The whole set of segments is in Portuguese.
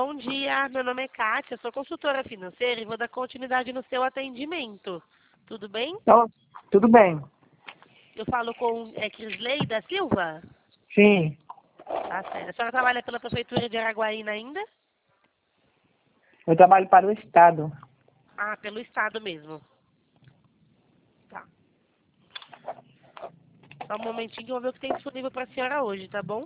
Bom dia, meu nome é Kátia, sou consultora financeira e vou dar continuidade no seu atendimento. Tudo bem? Então, tudo bem. Eu falo com Crisley da Silva? Sim, Tá certo. A senhora trabalha pela Prefeitura de Araguaína ainda? eu trabalho para o Estado. Ah, pelo Estado mesmo. Tá. Só um momentinho que eu vou ver o que tem disponível para a senhora hoje, tá bom?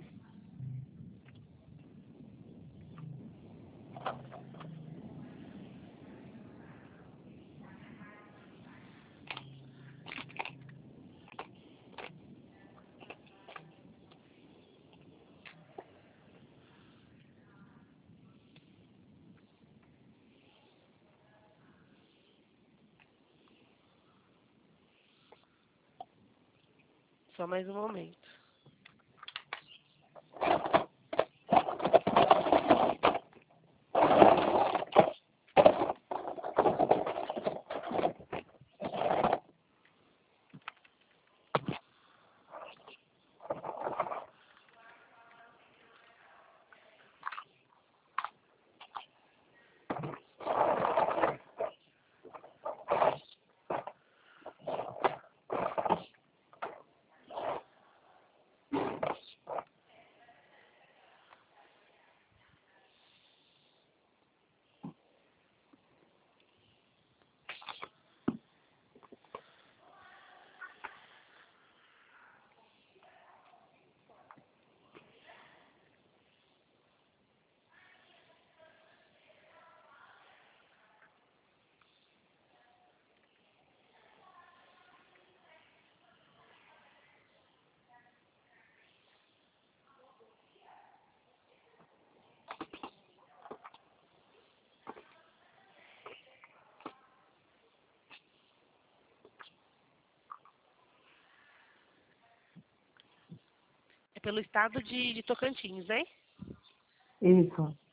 Só mais um momento. É pelo Estado de Tocantins, né? Isso.